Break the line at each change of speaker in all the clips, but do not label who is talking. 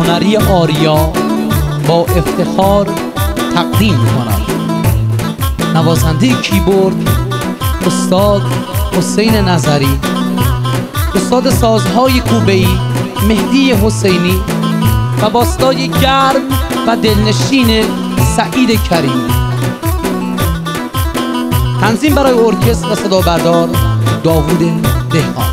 هنری آریا با افتخار تقدیم می‌کنم. نوازنده کیبورد استاد حسین نظری، استاد سازهای کوبه‌ای مهدی حسینی و باستای گرم و دلنشین سعید کریمی. تنظیم برای ارکستر و صدا بردار داوود دهقان.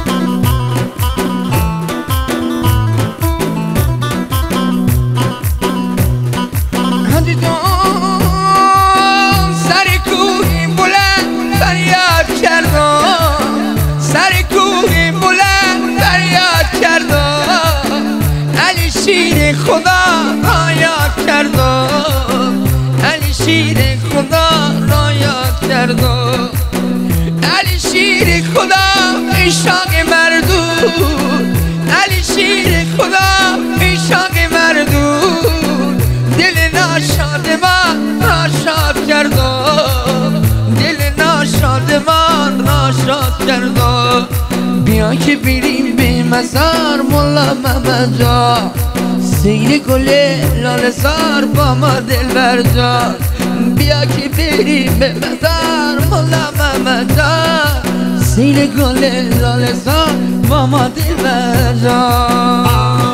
سر کوهی بلند فریاد کردم، سر کوهی بلند فریاد کردم، علی شیر خدا را یاد کردم، علی شیر خدا را یاد کردم، علی شیر خدا عشاق مردود، علی شیر خدا عشاق مردود، دل ناشادمان ناشاد کردم، دل ناشادمان ناشاد کردم. بیا که بریم به مزار مولا محمد جان، سیر گل لاله زار با ما دلبر جان. بیا که بریم به مزار مولا محمد جان، سیر گل لاله زار با ما دلبر جان.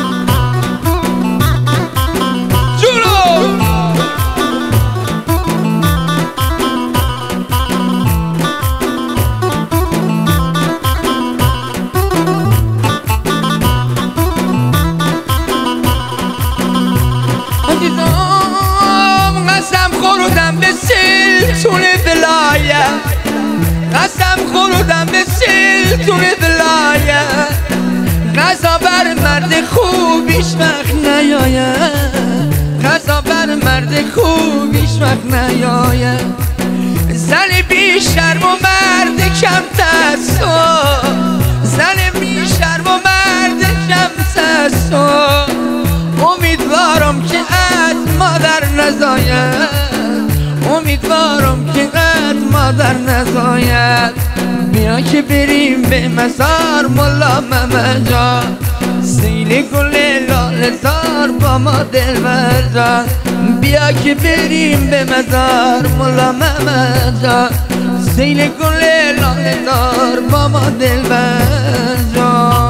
قسم خوردم به سلطون ولایت، قسم خوردم به سلطون ولایت، قضا بر مرد خوب هیچ وقت نیاید، قضا بر مرد خوب هیچ وقت نیاید. زن بی شرم و مرد کم تصف، زن بی شرم و مرد کم تصف، امیدوارم که از مادر نزاید، امیدوارم که از مادر نزاید. بیا که بریم به مزار مولا محمد جان، سیل گل لاله زار با ما دلبر جان. بیا که بریم به مزار مولا محمد جان، سیل گل لاله زار با ما دلبر جان.